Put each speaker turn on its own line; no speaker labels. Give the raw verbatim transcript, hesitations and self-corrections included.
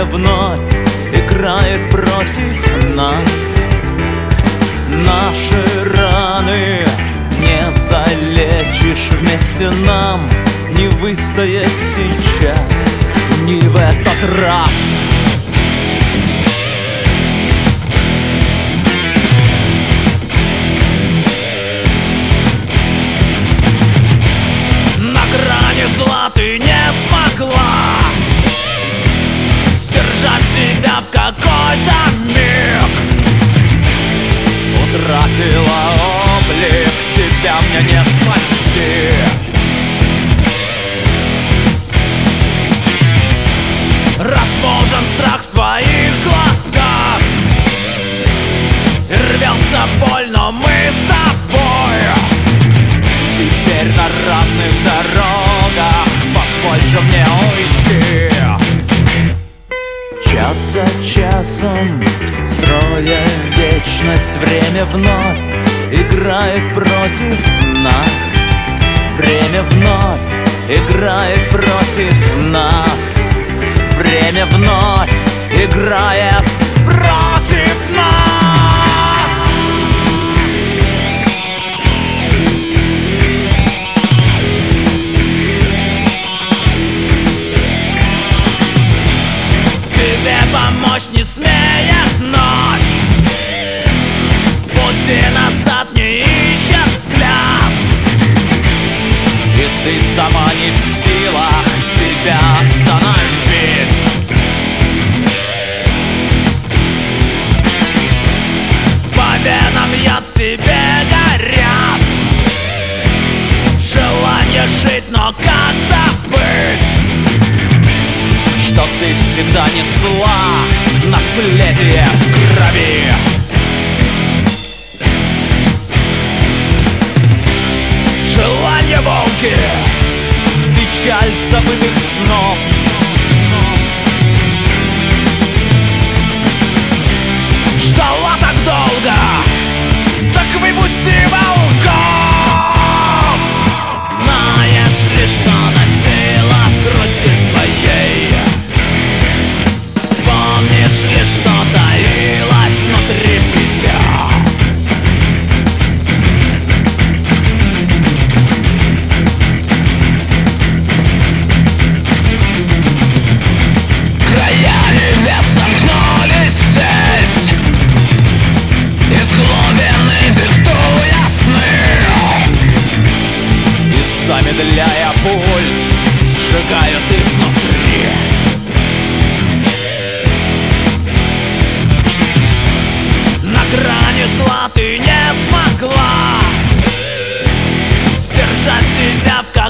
время вновь играет против нас. Наши раны не залечишь вместе нам, не выстоять сейчас, не в этот раз. На грани зла ты не смогла сдержать себя в какой-то миг. Утратила облик, тебя мне не спасти. Расположен страх в твоих глазах, и рвется боль, но мы с тобой теперь на разных дорогах. Позволь же мне уйти. Час за часом, строя вечность, время вновь играет против нас. Время вновь играет против нас. Время вновь играет против нас. Тебе помочь не смеет ночь, пути назад не ищет взгляд, и ты сама не в силах себя остановить. По венам яд в тебе горят, желание жить, но как забыть, что ты всегда несла наследие в крови. Желание волки, печаль забытых снов. Ждала так долго, так выпусти волков. Знаешь ли, что носила в груди своей? Помнишь ли, что таилось внутри тебя? Края небес сомкнулись здесь, из глубины диктуя сны, и замедляя пульс, сжигают изнутри. На грани зла ты не смогла сдержать себя в